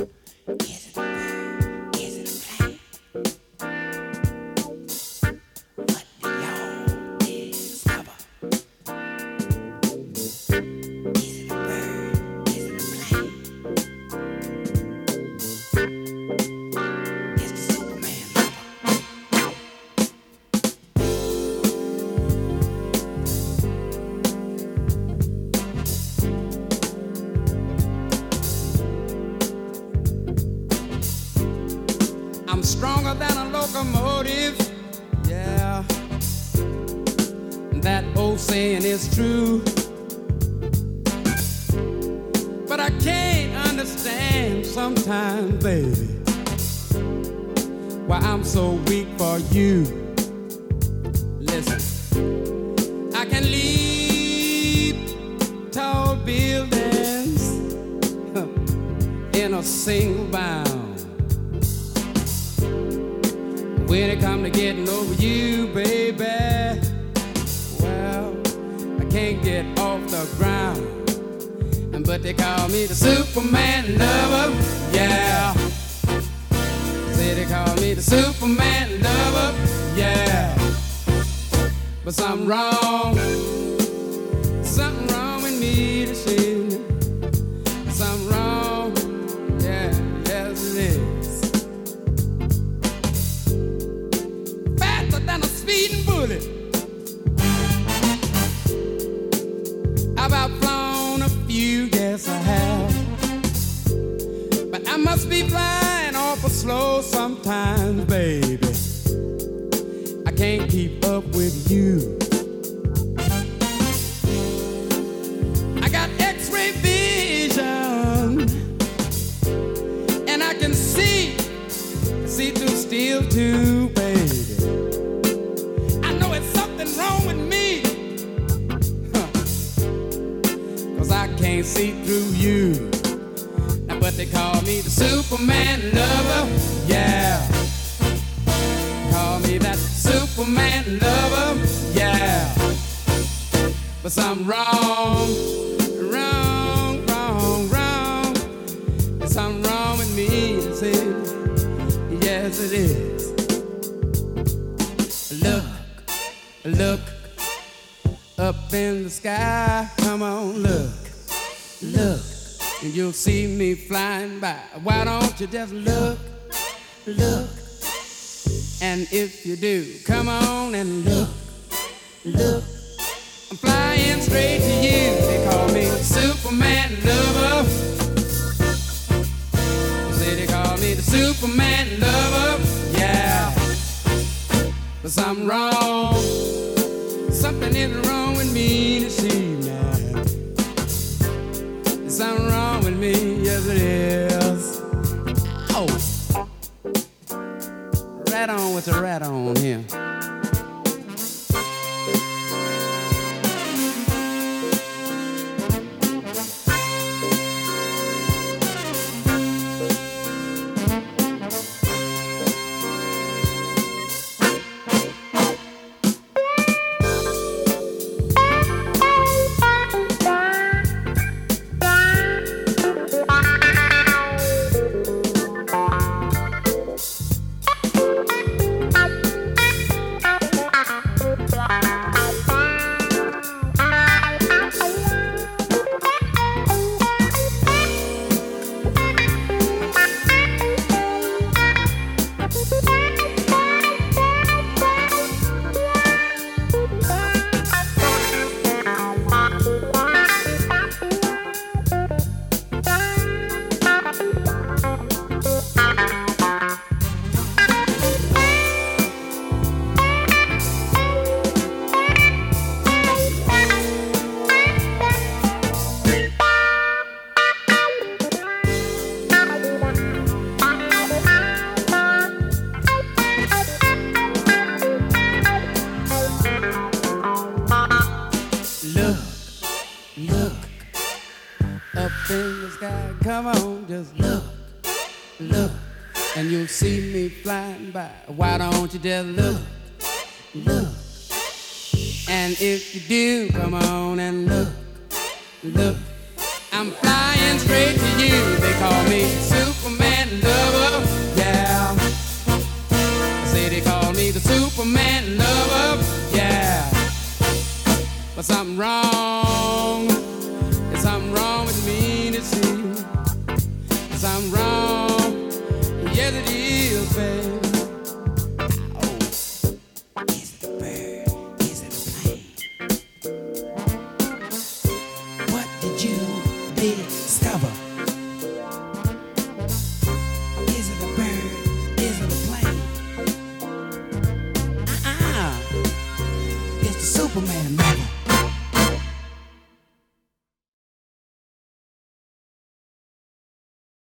Is it a bird? Is it a plane? What do y'all discover? Is it a bird? Is it a plane? It's the Superman lover. I'm stronger than a locomotive, yeah. That old saying is true. But I can't understand sometimes, baby, why I'm so weak for you. Listen, I can leap tall buildings in a single bound. When it come to getting over you, baby, well, I can't get off the ground. But they call me the Superman lover, yeah. Say they call me the Superman lover, yeah. But something wrong with me to see. Something wrong, yeah, yes it is. Faster than a speeding bullet. I've outflown a few, yes I have. But I must be flying awful slow sometimes, baby. I can't keep up with you. I got X-ray vision, and I can see through steel too, baby. I know it's something wrong with me, 'cause I can't see through you. Now, but they call me the Superman lover, yeah. Call me that Superman lover, yeah. But something wrong. There's something wrong with me, yes it is. Look up in the sky, come on, look, and you'll see me flying by. Why don't you just look, and if you do, come on and look. I'm flying straight to you. They call me Superman lover. Say they call me the Superman lover, yeah. But something isn't wrong with me to see now. There's something wrong with me, yes it is. Oh, right on with the rat on here. Come on, just look, and you'll see me flying by. Why don't you just look, and if you do, come on and look. I'm flying straight to you. They call me Superman. Superman.